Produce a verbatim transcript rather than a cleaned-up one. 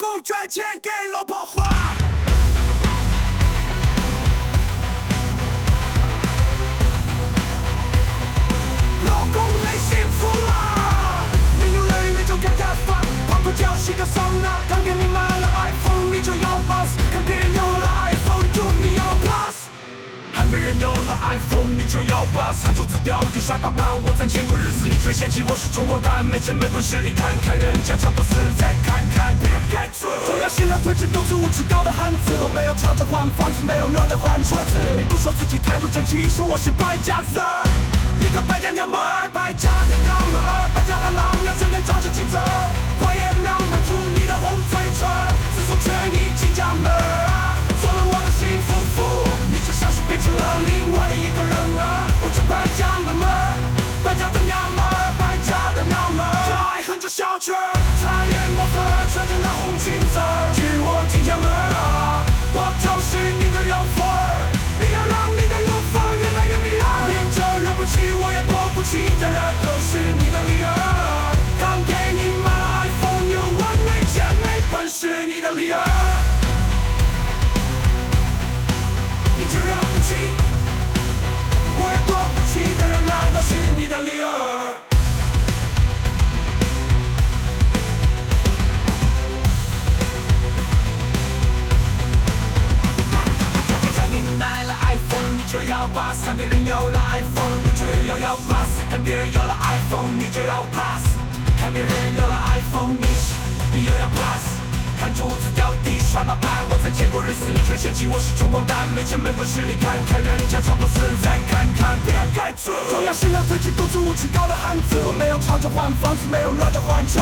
公赚钱给老婆花。老公没幸福了，没有了那种感觉放，跑过叫洗个桑拿，刚给你买了 iPhone， 你就要 Plus， 看别人有了 iPhone， 就你要 Plus。看别人有了 iPhone， 你就要 Plus， 含珠子钓鱼耍爸爸，我攒钱过日子，你却嫌弃我是中国蛋，没钱没本事，你看看人家乔布斯，再看看别人盖茨。中央限量推迟都是无耻高的汉子，我没有吵着换房子，没有热的换车子，你不说自己态度正气，说我是败家子。一个败家娘们儿，败家的娘们儿，败家的郎娘，整天照着镜子，花颜亮满出你的红嘴唇，自从劝你进家门，做了我的幸福妇，你就像是变成了另外一个人儿。我这败家娘们儿，败家的娘们儿，败家的娘们儿，这爱恨这小曲儿，擦眼抹粉，穿着那红裙子，娶我进家门啊，我就是你的养父儿，你要让你的养父越来越迷人，连这惹不起我也过不去的人都是你的女儿。刚给你买了 iPhone， 有我没钱没本事，你的女儿。你这惹不起，我也过不去的人难道是你的女儿？看你买了 iPhone， 你就要 Plus， 看别人有了 iPhone， 你就要要 Plus， 看别人有了 iPhone， 你就要 Plus， 看别人有了 iPhone， 你你又要 Plus。看珠子掉地耍马牌，我在见过日子，你却嫌弃我是中国蛋，没钱没本事，你看看人家乔布斯，再看看别人盖茨。中央限量推迟都是无耻高的汉子，我没有吵着换房子，没有热着换车